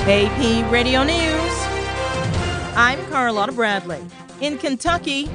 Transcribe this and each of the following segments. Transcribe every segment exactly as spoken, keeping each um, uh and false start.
A P Radio News. I'm Carlotta Bradley. In Kentucky,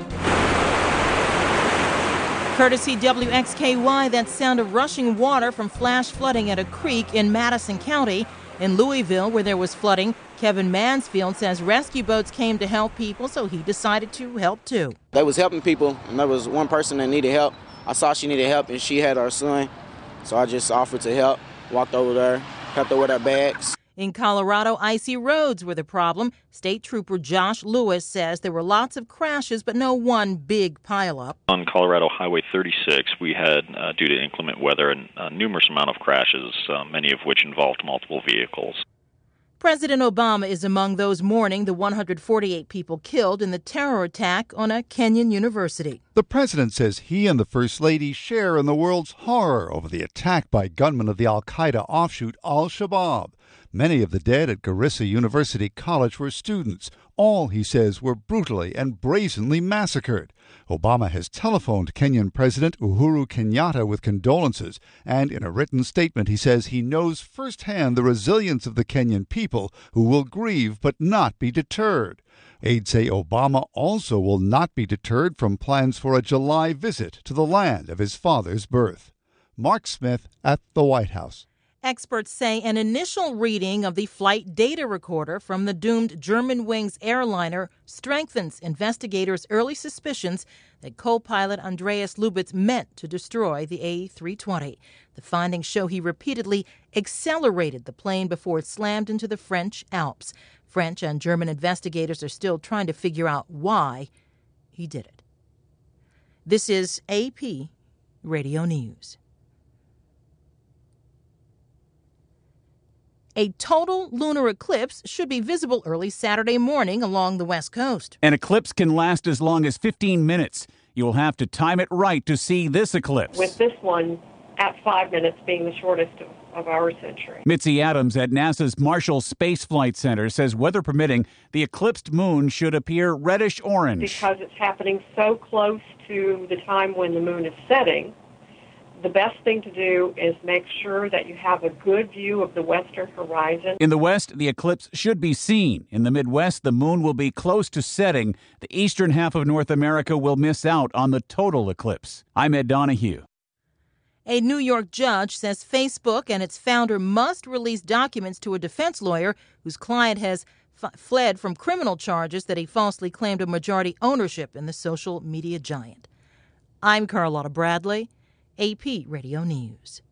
courtesy W X K Y, that sound of rushing water from flash flooding at a creek in Madison County. In Louisville, where there was flooding, Kevin Mansfield says rescue boats came to help people, so he decided to help too. They was helping people, and there was one person that needed help. I saw she needed help, and she had her son, so I just offered to help, walked over there, helped her with her bags. In Colorado, icy roads were the problem. State Trooper Josh Lewis says there were lots of crashes, but no one big pileup. On Colorado Highway thirty-six, we had, uh, due to inclement weather, a numerous amount of crashes, uh, many of which involved multiple vehicles. President Obama is among those mourning the one hundred forty-eight people killed in the terror attack on a Kenyan university. The president says he and the First Lady share in the world's horror over the attack by gunmen of the al-Qaeda offshoot Al-Shabaab. Many of the dead at Garissa University College were students. All, he says, were brutally and brazenly massacred. Obama has telephoned Kenyan President Uhuru Kenyatta with condolences, and in a written statement he says he knows firsthand the resilience of the Kenyan people who will grieve but not be deterred. Aides say Obama also will not be deterred from plans for a July visit to the land of his father's birth. Mark Smith at the White House. Experts say an initial reading of the flight data recorder from the doomed Germanwings airliner strengthens investigators' early suspicions that co-pilot Andreas Lubitz meant to destroy the A three twenty. The findings show he repeatedly accelerated the plane before it slammed into the French Alps. French and German investigators are still trying to figure out why he did it. This is A P Radio News. A total lunar eclipse should be visible early Saturday morning along the West Coast. An eclipse can last as long as fifteen minutes. You'll have to time it right to see this eclipse. With this one at five minutes being the shortest of, of our century. Mitzi Adams at NASA's Marshall Space Flight Center says, weather permitting, the eclipsed moon should appear reddish-orange. Because it's happening so close to the time when the moon is setting, the best thing to do is make sure that you have a good view of the western horizon. In the west, the eclipse should be seen. In the Midwest, the moon will be close to setting. The eastern half of North America will miss out on the total eclipse. I'm Ed Donahue. A New York judge says Facebook and its founder must release documents to a defense lawyer whose client has f- fled from criminal charges that he falsely claimed a majority ownership in the social media giant. I'm Carlotta Bradley, A P Radio News.